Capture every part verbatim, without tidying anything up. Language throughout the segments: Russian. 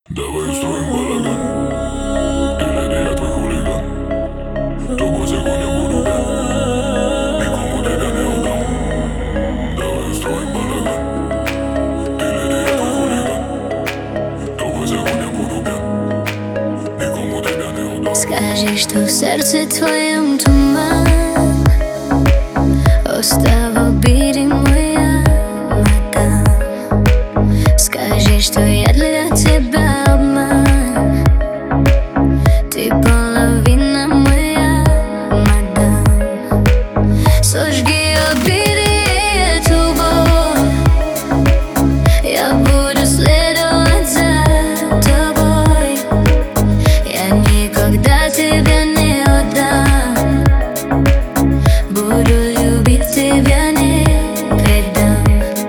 Давай устроим балаган. Ты леди, я твой хулиган. Тобой закон я буду пьян. Никому тебя не отдам. Давай устроим балаган. Ты леди, я твой хулиган. Тобой закон я буду пьян. Никому тебя не отдам. Скажи, что в сердце твоем туман. Устав убери моя мадам. Скажи, что я для тебя обман. Ты половина моя мадам. Сожги, убери эту боль. Я буду следовать за тобой. Я никогда тебя не отдам. Буду любить тебя, не предам.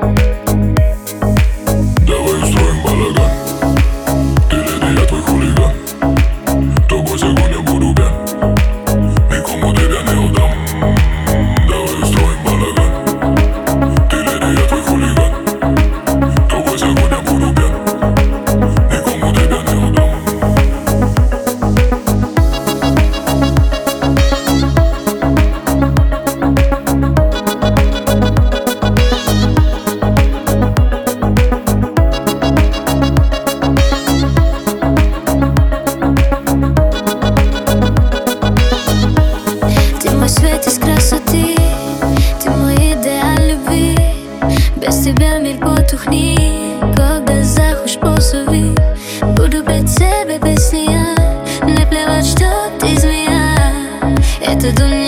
Давай устроим балаган. Ты леди, я твой хулиган. Тобой закон я буду пьян. Никому тебя не отдам. Давай устроим балаган. Ты леди, я твой хулиган. Тобой закон я буду пьян. Никому тебя не отдам. Ты мой свет из красоты, ты мой идеал любви. Без тебя мир потухнет. Когда захочешь, позови. Буду петь тебе песни я. Не плевать, что ты змея. Это дуня.